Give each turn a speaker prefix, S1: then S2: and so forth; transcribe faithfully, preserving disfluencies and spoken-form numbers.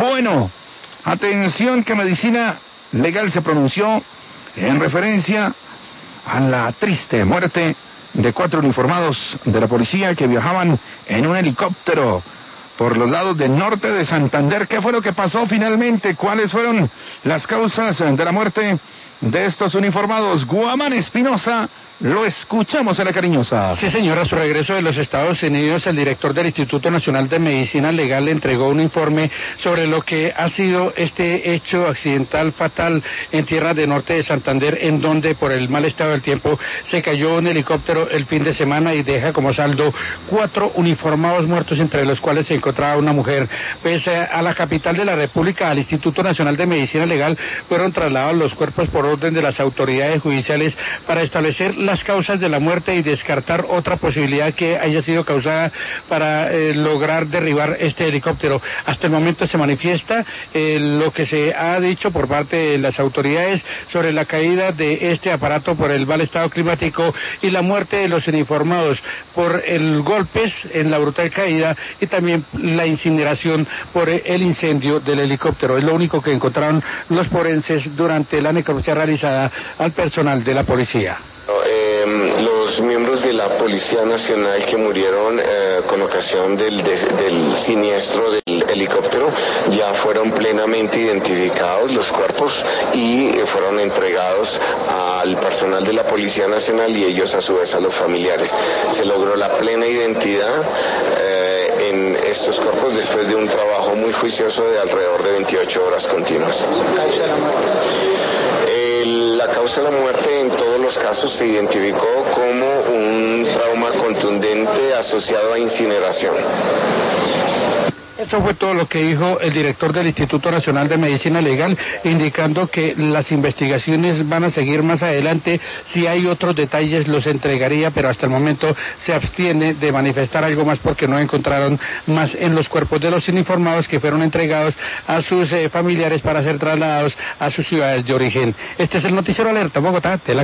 S1: Bueno, atención que Medicina Legal se pronunció en referencia a la triste muerte de cuatro uniformados de la policía que viajaban en un helicóptero por los lados del norte de Santander. ¿Qué fue lo que pasó finalmente? ¿Cuáles fueron las causas de la muerte de estos uniformados? Guamán Espinosa, lo escuchamos en La Cariñosa.
S2: Sí, señora, a su regreso de los Estados Unidos, el director del Instituto Nacional de Medicina Legal le entregó un informe sobre lo que ha sido este hecho accidental fatal en tierra de norte de Santander, en donde por el mal estado del tiempo se cayó un helicóptero el fin de semana y deja como saldo cuatro uniformados muertos, entre los cuales se encontraba una mujer. Pese a la capital de la República, al Instituto Nacional de Medicina Legal, fueron trasladados los cuerpos por orden de las autoridades judiciales para establecer las causas de la muerte y descartar otra posibilidad que haya sido causada para eh, lograr derribar este helicóptero. Hasta el momento se manifiesta eh, lo que se ha dicho por parte de las autoridades sobre la caída de este aparato por el mal estado climático y la muerte de los uniformados por el golpes en la brutal caída y también la incineración por el incendio del helicóptero. Es lo único que encontraron los forenses durante la necropsia realizada al personal de la policía.
S3: Eh, los miembros de la Policía Nacional que murieron eh, con ocasión del, de, del siniestro del helicóptero ya fueron plenamente identificados los cuerpos y eh, fueron entregados al personal de la Policía Nacional y ellos a su vez a los familiares. Se logró la plena identidad eh, en estos cuerpos después de un trabajo muy juicioso de alrededor de veintiocho horas continuas. La causa de la muerte en todos los casos se identificó como un trauma contundente asociado a incineración.
S2: Eso fue todo lo que dijo el director del Instituto Nacional de Medicina Legal, indicando que las investigaciones van a seguir más adelante. Si hay otros detalles los entregaría, pero hasta el momento se abstiene de manifestar algo más porque no encontraron más en los cuerpos de los uniformados que fueron entregados a sus eh, familiares para ser trasladados a sus ciudades de origen. Este es el Noticiero Alerta, Bogotá, de la